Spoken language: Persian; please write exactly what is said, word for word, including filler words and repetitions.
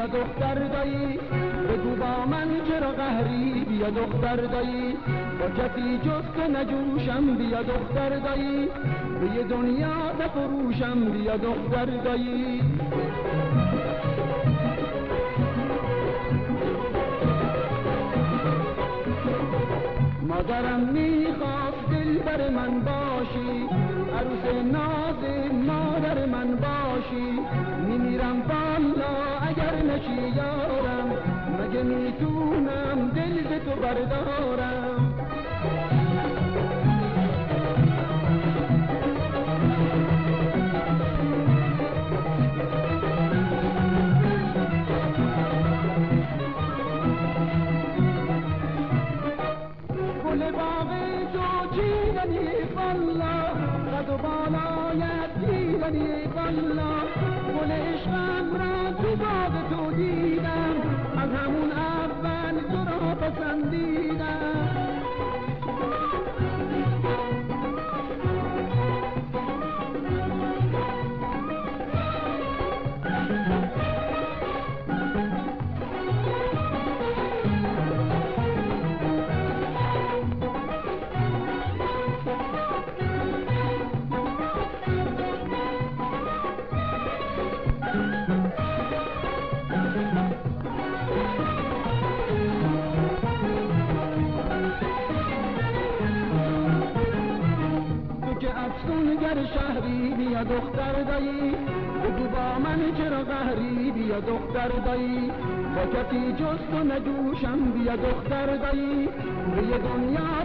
بیا دختر دایی، بگو با من چرا قهری بیا دختر دایی، با کسی جز تو نجوشم بیا دختر دایی، به یه دنیا نفروشم بیا دختر دایی. مادرم میخواست دل بر من باشی، عروس ناز مادر من باشی، میمیرم والا اگر نشی یارم، مگه میتونم دل ز تو بردارم. گل باغ تو چیدنی والا، قد و بالایت دیدنی والا، گل عشقم را تو باغ تو دیدم، از همون اول تو را پسندیدم. افسونگر شهری بیا دختر دایی، بگو با من چرا قهری بیا دختر دایی، با کسی جز تو نجوشم بیا دختر دایی، به یه دنیا